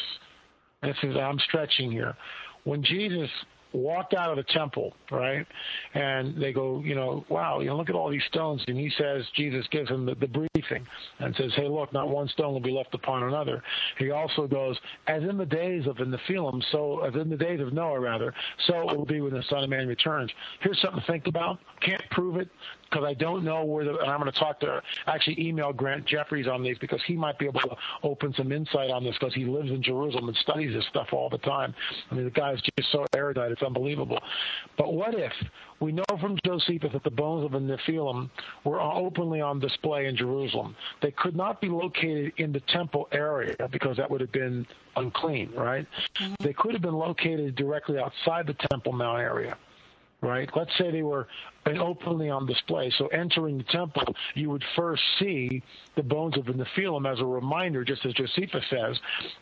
I'm stretching here. When Jesus walked out of the temple, right, and they go, wow, look at all these stones. And he says, Jesus gives him the briefing and says, hey, look, not one stone will be left upon another. He also goes, as in the days of the Nephilim, so as in the days of Noah, rather, so it will be when the Son of Man returns. Here's something to think about. Can't prove it, because I don't know and I'm going to email Grant Jeffries on these, because he might be able to open some insight on this, because he lives in Jerusalem and studies this stuff all the time. I mean, the guy's just so erudite, it's unbelievable. But what if we know from Josephus that the bones of the Nephilim were openly on display in Jerusalem? They could not be located in the temple area, because that would have been unclean, right? Mm-hmm. They could have been located directly outside the Temple Mount area. Right? Let's say they were openly on display. So entering the temple, you would first see the bones of the Nephilim as a reminder, just as Josephus says,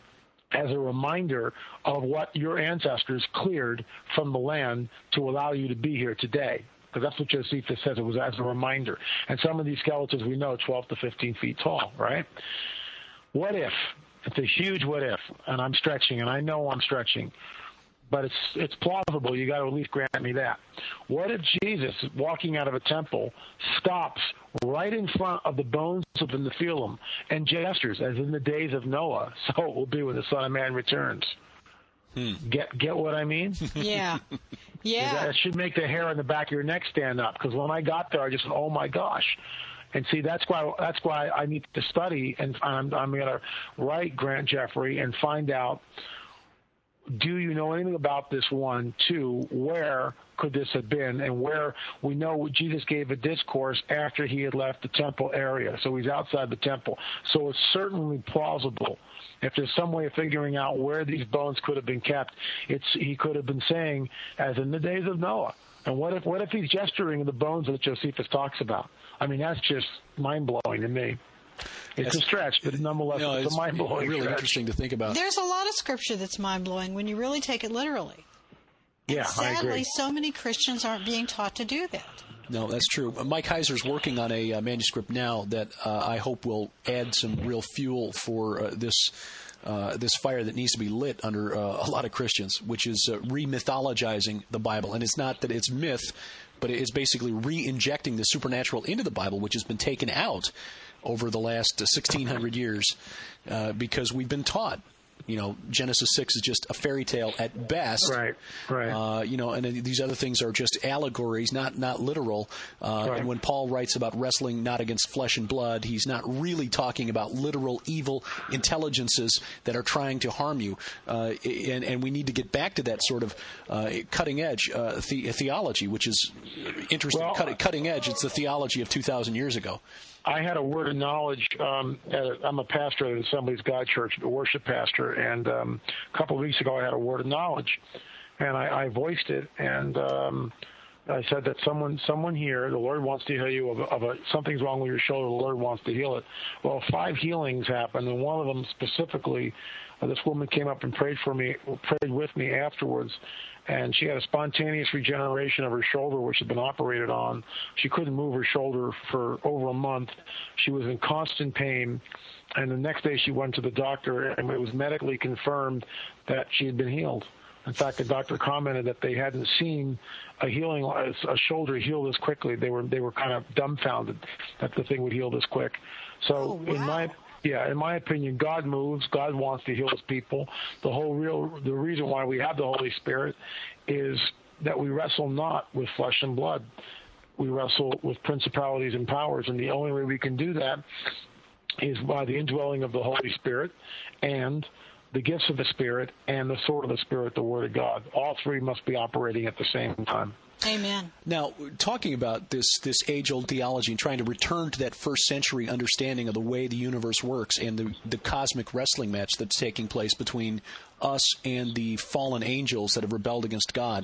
as a reminder of what your ancestors cleared from the land to allow you to be here today. Because that's what Josephus says. It was as a reminder. And some of these skeletons we know 12 to 15 feet tall, right? What if? It's a huge what if. And I'm stretching, and I know I'm stretching. But it's plausible. You got to at least grant me that. What if Jesus, walking out of a temple, stops right in front of the bones of the Nephilim and gestures, as in the days of Noah, so it will be when the Son of Man returns? Get what I mean? Yeah. Yeah. That should make the hair on the back of your neck stand up, because when I got there, I just went, oh, my gosh. And see, that's why I need to study, and I'm going to write Grant Jeffrey and find out, do you know anything about this one? 2, where could this have been? And where we know Jesus gave a discourse after he had left the temple area. So he's outside the temple. So it's certainly plausible. If there's some way of figuring out where these bones could have been kept, he could have been saying, as in the days of Noah. And what if he's gesturing the bones that Josephus talks about? I mean, that's just mind-blowing to me. It's a stretch, but nonetheless, it's a mind-blowing really stretch. Interesting to think about. There's a lot of scripture that's mind-blowing when you really take it literally. Yeah, sadly, I agree. so many Christians aren't being taught to do that. No, that's true. Mike Heiser's working on a manuscript now that I hope will add some real fuel for this fire that needs to be lit under a lot of Christians, which is re-mythologizing the Bible. And it's not that it's myth, but it's basically re-injecting the supernatural into the Bible, which has been taken out over the last 1,600 years because we've been taught, Genesis 6 is just a fairy tale at best. Right. And these other things are just allegories, not literal. Right. And when Paul writes about wrestling not against flesh and blood, he's not really talking about literal evil intelligences that are trying to harm you. And we need to get back to that sort of cutting-edge theology, which is interesting. Well, cutting edge, it's the theology of 2,000 years ago. I had a word of knowledge. I'm a pastor at Assembly's God Church, a worship pastor, and a couple of weeks ago I had a word of knowledge, and I voiced it, and I said that someone here, the Lord wants to heal you of something's wrong with your shoulder. The Lord wants to heal it. Well, 5 healings happened, and one of them specifically, this woman came up and prayed with me afterwards, and she had a spontaneous regeneration of her shoulder, which had been operated on. She couldn't move her shoulder for over a month. She was in constant pain, and the next day she went to the doctor, and it was medically confirmed that she had been healed. In fact, the doctor commented that they hadn't seen a shoulder heal this quickly. They were kind of dumbfounded that the thing would heal this quick. So, in my opinion, God moves. God wants to heal His people. The reason why we have the Holy Spirit is that we wrestle not with flesh and blood. We wrestle with principalities and powers, and the only way we can do that is by the indwelling of the Holy Spirit and the gifts of the Spirit and the sword of the Spirit, the Word of God. All 3 must be operating at the same time. Amen. Now, talking about this age-old theology and trying to return to that first-century understanding of the way the universe works and the cosmic wrestling match that's taking place between us and the fallen angels that have rebelled against God,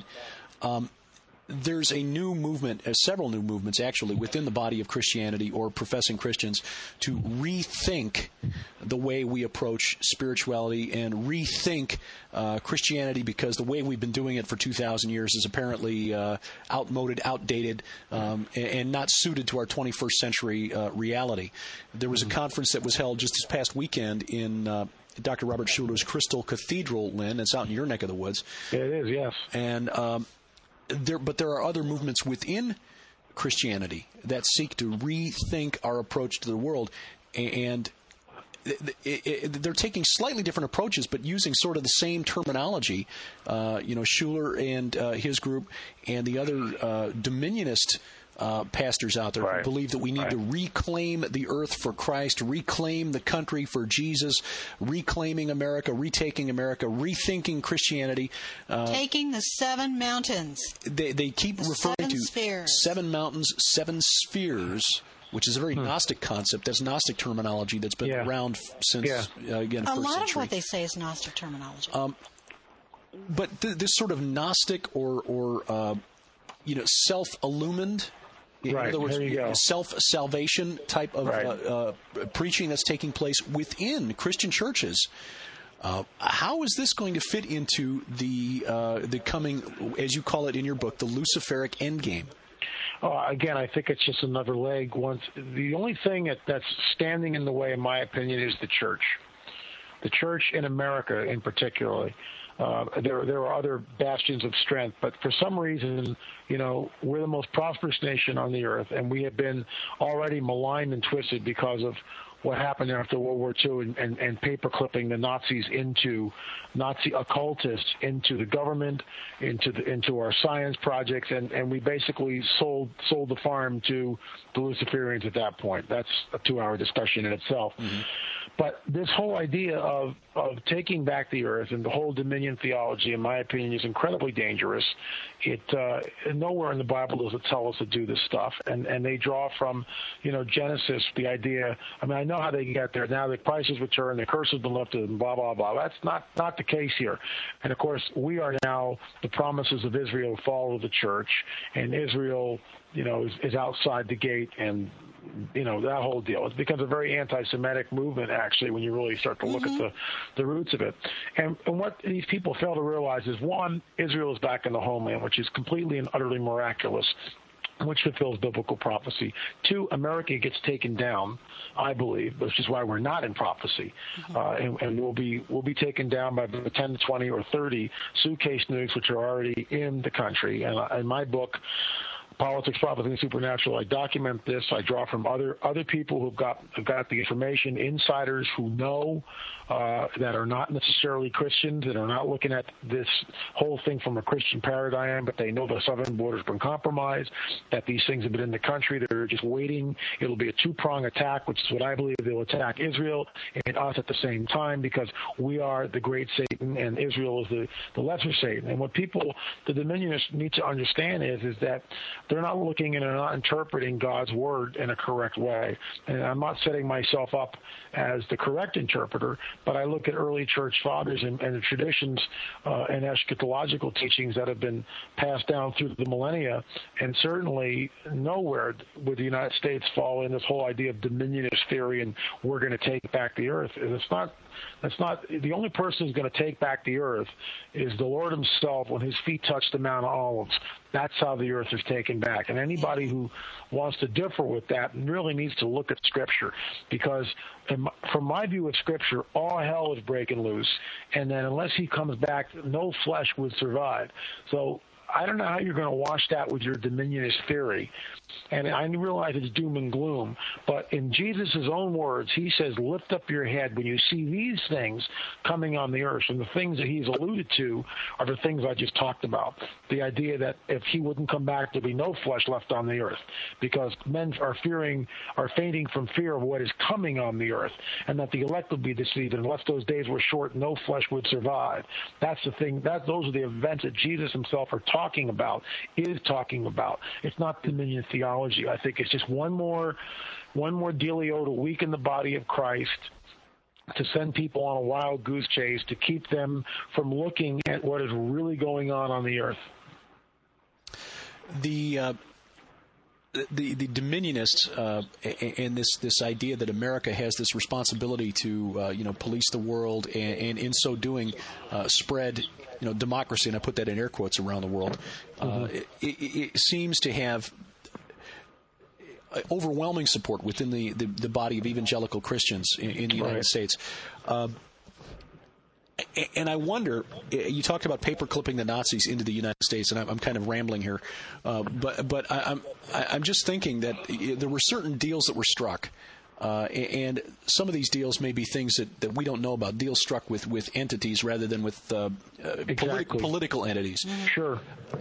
there's a new movement, several new movements actually, within the body of Christianity or professing Christians to rethink the way we approach spirituality and rethink Christianity, because the way we've been doing it for 2,000 years is apparently outmoded, outdated, and not suited to our 21st century reality. There was a conference that was held just this past weekend in Dr. Robert Schuller's Crystal Cathedral, Lynn. It's out in your neck of the woods. It is, yes. And But there are other movements within Christianity that seek to rethink our approach to the world, and they're taking slightly different approaches, but using sort of the same terminology. Schuller and his group, and the other dominionist pastors out there who believe that we need to reclaim the earth for Christ, reclaim the country for Jesus, reclaiming America, retaking America, rethinking Christianity. Taking the 7 mountains. They keep referring to spheres. 7 mountains, 7 spheres, which is a very Gnostic concept. That's Gnostic terminology that's been around since, again, a first lot century. Of what they say is Gnostic terminology. But this sort of Gnostic or self-illumined, in other words, self-salvation type of preaching that's taking place within Christian churches. How is this going to fit into the coming, as you call it in your book, the Luciferic endgame? Again, I think it's just another leg. The only thing that's standing in the way, in my opinion, is the church. The church in America, in particular. There are other bastions of strength, but for some reason, we're the most prosperous nation on the earth, and we have been already maligned and twisted because of what happened after World War II and paper-clipping the Nazi occultists into the government, into our science projects, and we basically sold the farm to the Luciferians at that point. That's a 2-hour discussion in itself. Mm-hmm. But this whole idea of taking back the earth and the whole dominion theology, in my opinion, is incredibly dangerous. Nowhere in the Bible does it tell us to do this stuff. And they draw from, Genesis, the idea. I mean, I know how they get there. Now the Christ has returned, the curse has been lifted, and blah, blah, blah. That's not the case here. And, of course, we are now, the promises of Israel follow the church, and Israel, is outside the gate, and that whole deal. It becomes a very anti-Semitic movement, actually, when you really start to look at the roots of it. And what these people fail to realize is, one, Israel is back in the homeland, which is completely and utterly miraculous, which fulfills biblical prophecy. 2, America gets taken down, I believe, which is why we're not in prophecy. And we'll be taken down by the 10 to 20 or 30 suitcase nukes, which are already in the country. And in my book, Politics, Prophecy, and Supernatural, I document this. I draw from other people who've got the information, insiders who know that are not necessarily Christians, that are not looking at this whole thing from a Christian paradigm, but they know the southern border's been compromised, that these things have been in the country. They're just waiting. It'll be a 2-prong attack, which is what I believe. They'll attack Israel and us at the same time, because we are the great Satan and Israel is the lesser Satan. And what the Dominionists need to understand is that they're not looking and they're not interpreting God's word in a correct way. And I'm not setting myself up as the correct interpreter, but I look at early church fathers and the traditions and eschatological teachings that have been passed down through the millennia, and certainly nowhere would the United States fall in this whole idea of dominionist theory and we're going to take back the earth. And that's not the only person who's going to take back the earth is the Lord himself when his feet touch the Mount of Olives. That's how the earth is taken back. And anybody who wants to differ with that really needs to look at Scripture, because from my view of Scripture, all hell is breaking loose, and then unless he comes back, no flesh would survive. So I don't know how you're going to wash that with your dominionist theory. And I realize it's doom and gloom, but in Jesus' own words, he says, lift up your head when you see these things coming on the earth. And the things that he's alluded to are the things I just talked about. The idea that if he wouldn't come back, there'd be no flesh left on the earth, because men are fainting from fear of what is coming on the earth, and that the elect will be deceived. And unless those days were short, no flesh would survive. That's the thing. Those are the events that Jesus himself is talking about. It's not dominion theology. I think it's just one more dealio to weaken the body of Christ, to send people on a wild goose chase, to keep them from looking at what is really going on the earth. The dominionists and this idea that America has this responsibility to police the world and in so doing spread democracy, and I put that in air quotes, around the world. It seems to have overwhelming support within the body of evangelical Christians in the United States. And I wonder, you talked about paper clipping the Nazis into the United States, and I'm kind of rambling here, but I'm just thinking that there were certain deals that were struck, and some of these deals may be things that we don't know about, deals struck with entities rather than with political entities. Sure.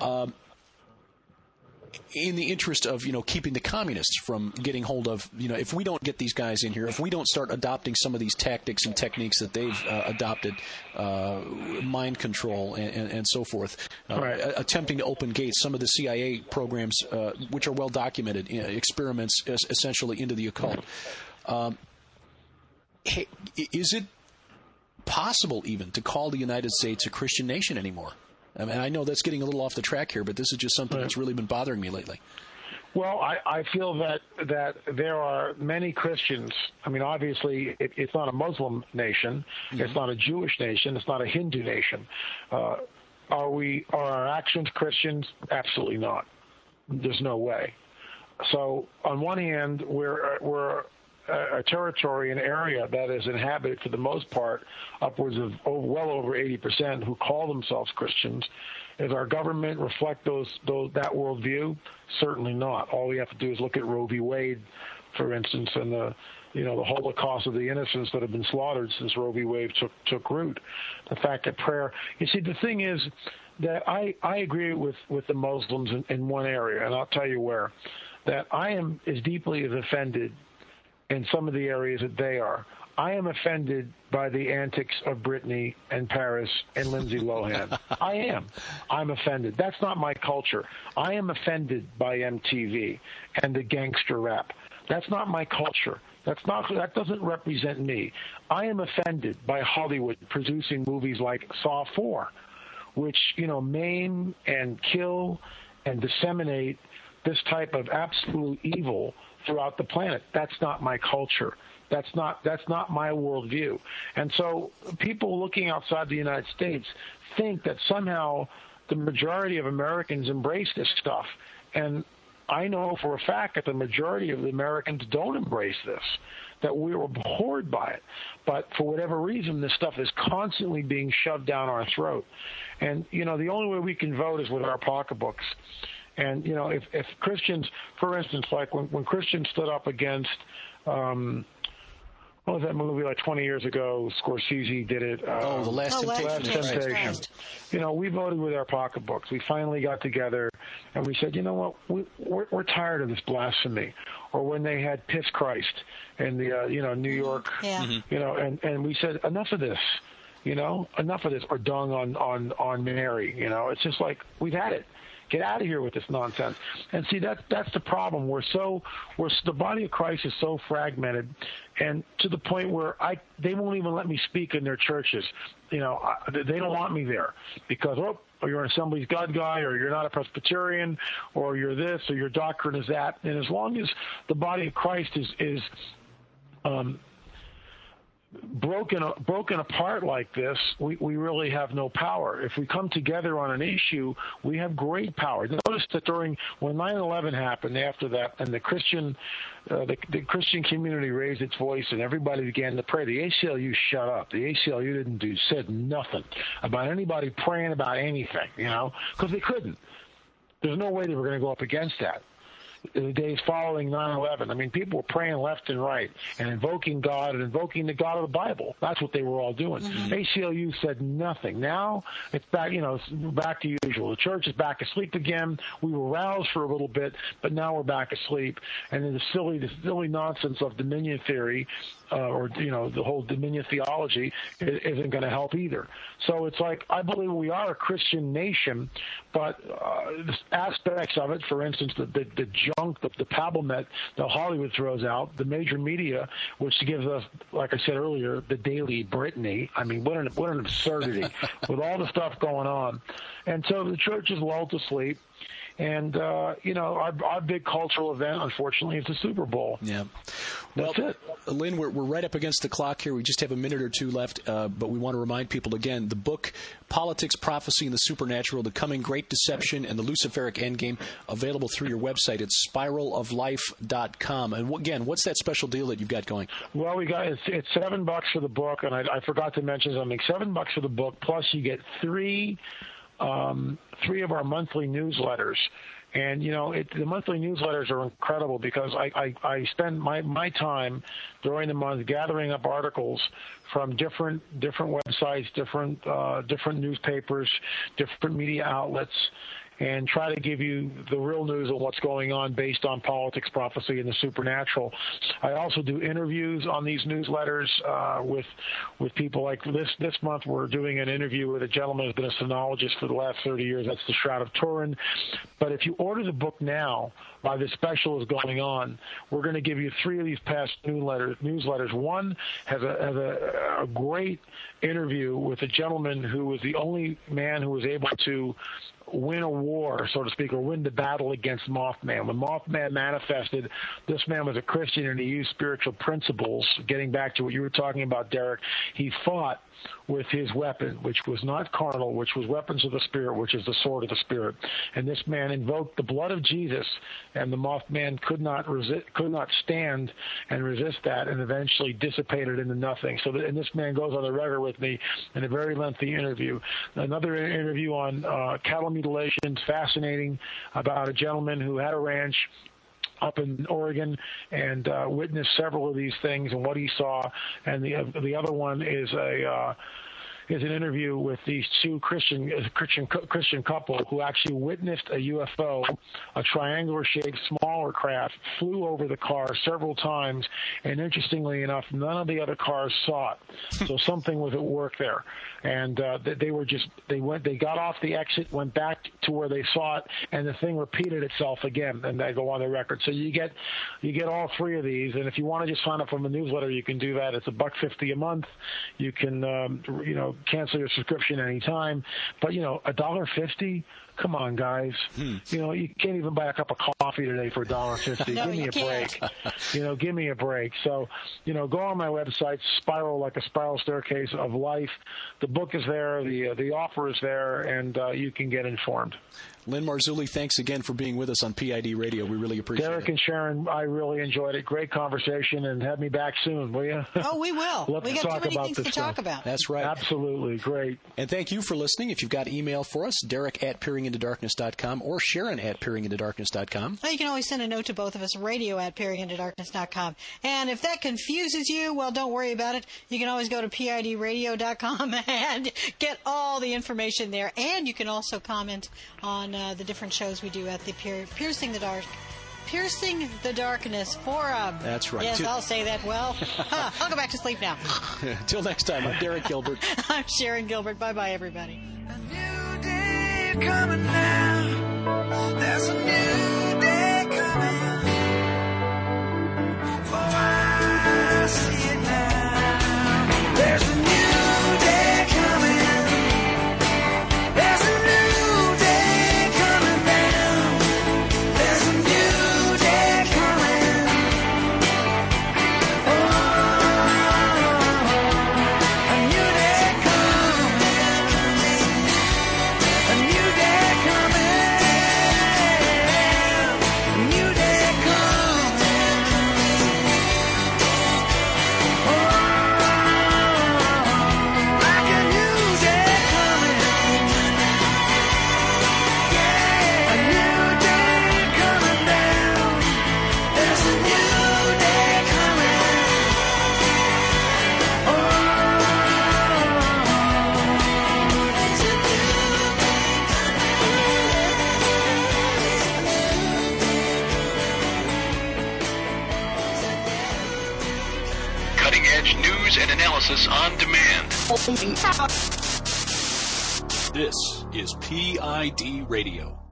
In the interest of keeping the communists from getting hold of, if we don't get these guys in here, if we don't start adopting some of these tactics and techniques that they've adopted, mind control and so forth, attempting to open gates, some of the CIA programs, which are well documented, experiments essentially into the occult. Is it possible even to call the United States a Christian nation anymore? I mean, I know that's getting a little off the track here, but this is just something that's really been bothering me lately. Well, I feel that there are many Christians. I mean, obviously, it's not a Muslim nation. Mm-hmm. It's not a Jewish nation. It's not a Hindu nation. Are our actions Christians? Absolutely not. There's no way. So, on one hand, we're a territory, an area that is inhabited for the most part, upwards of well over 80% who call themselves Christians. Does our government reflect that worldview? Certainly not. All we have to do is look at Roe v. Wade, for instance, and the Holocaust of the innocents that have been slaughtered since Roe v. Wade took root. The fact that prayer. You see, the thing is that I agree with the Muslims in one area, and I'll tell you where. That I am as deeply as offended in some of the areas that they are. I am offended by the antics of Britney and Paris and Lindsay Lohan. I am. I'm offended. That's not my culture. I am offended by MTV and the gangster rap. That's not my culture. That doesn't represent me. I am offended by Hollywood producing movies like Saw 4, which, maim and kill and disseminate this type of absolute evil throughout the planet. That's not my culture. That's not my worldview. And so people looking outside the United States think that somehow the majority of Americans embrace this stuff. And I know for a fact that the majority of the Americans don't embrace this, that we were abhorred by it. But for whatever reason, this stuff is constantly being shoved down our throat. And, the only way we can vote is with our pocketbooks. And, if Christians, for instance, like when Christians stood up against, what was that movie like 20 years ago? Scorsese did it. The Last Temptation. We voted with our pocketbooks. We finally got together and we said, you know what, we're tired of this blasphemy. Or when they had Piss Christ in the, New York, and we said, enough of this. Enough of this, or dung on Mary. It's just like, we've had it. Get out of here with this nonsense. And see, that's the problem. The body of Christ is so fragmented, and to the point where they won't even let me speak in their churches. They don't want me there because, or you're an Assembly's God guy, or you're not a Presbyterian, or you're this, or your doctrine is that. And as long as the body of Christ is broken apart like this, we really have no power. If we come together on an issue, we have great power. Notice that when 9/11 happened, after that, and the Christian community raised its voice and everybody began to pray, the ACLU shut up. The ACLU said nothing about anybody praying about anything, because they couldn't. There's no way they were going to go up against that. In the days following 9/11, I mean, people were praying left and right and invoking God and invoking the God of the Bible. That's what they were all doing. Mm-hmm. ACLU said nothing. Now it's back, it's back to usual. The church is back asleep again. We were roused for a little bit, but now we're back asleep. And then the silly nonsense of dominion theory, the whole dominion theology isn't going to help either. So it's like, I believe we are a Christian nation, but aspects of it, for instance, the junk, the pabblement that Hollywood throws out, the major media, which gives us, like I said earlier, the Daily Brittany. I mean, what an absurdity with all the stuff going on. And so the church is lulled to sleep. And, our big cultural event, unfortunately, is the Super Bowl. Yeah. That's it. Lynn, we're right up against the clock here. We just have a minute or two left, but we want to remind people again, the book, Politics, Prophecy, and the Supernatural, The Coming Great Deception, and the Luciferic Endgame, available through your website. It's spiraloflife.com. And again, what's that special deal that you've got going? Well, it's $7 for the book, and I forgot to mention something. $7 for the book, plus you get three of our monthly newsletters. And, the monthly newsletters are incredible because I spend my time during the month gathering up articles from different websites, different newspapers, different media outlets, and try to give you the real news of what's going on based on politics, prophecy, and the supernatural. I also do interviews on these newsletters with people like this month. We're doing an interview with a gentleman who's been a sinologist for the last 30 years. That's the Shroud of Turin. But if you order the book now, while this special is going on, we're going to give you 3 of these past newsletters. One has a great interview with a gentleman who was the only man who was able to win a war, so to speak, or win the battle against Mothman. When Mothman manifested, this man was a Christian and he used spiritual principles. Getting back to what you were talking about, Derek, he fought with his weapon, which was not carnal, which was weapons of the Spirit, which is the sword of the Spirit. And this man invoked the blood of Jesus, and the Mothman could not stand and resist that, and eventually dissipated into nothing. And this man goes on the record with me in a very lengthy interview. Another interview on cattle mutilation, fascinating, about a gentleman who had a ranch up in Oregon and witnessed several of these things and what he saw. And the other one is an interview with these two Christian couple who actually witnessed a UFO, a triangular-shaped smaller craft, flew over the car several times, and interestingly enough, none of the other cars saw it. So something was at work there. And they got off the exit, went back to where they saw it, and the thing repeated itself again, and they go on the record. So you get all 3 of these, and if you want to just sign up for the newsletter, you can do that. It's $1.50 a month. You can, cancel your subscription anytime. But, $1.50? Come on, guys. You can't even buy a cup of coffee today for $1.50. No, give me a break. Give me a break. So, go on my website, Spiral, like a spiral staircase of life. The book is there. The offer is there, and you can get informed. Lynn Marzulli, thanks again for being with us on PID Radio. We really appreciate it. Derek and Sharon, I really enjoyed it. Great conversation, and have me back soon, will you? Oh, we will. Let's we got talk too many about things this to talk about. That's right. Absolutely. Great. And thank you for listening. If you've got email for us, Derek@peeringintodarkness.com or Sharon@peeringintodarkness.com. You can always send a note to both of us, radio@peeringintodarkness.com. And if that confuses you, well, don't worry about it. You can always go to PIDradio.com and get all the information there. And you can also comment on the different shows we do at the Piercing the Darkness Forum. That's right. Yes, I'll say that well. I'll go back to sleep now. Till next time, I'm Derek Gilbert. I'm Sharon Gilbert. Bye-bye, everybody. A new day coming now. analysis on demand. This is PID Radio.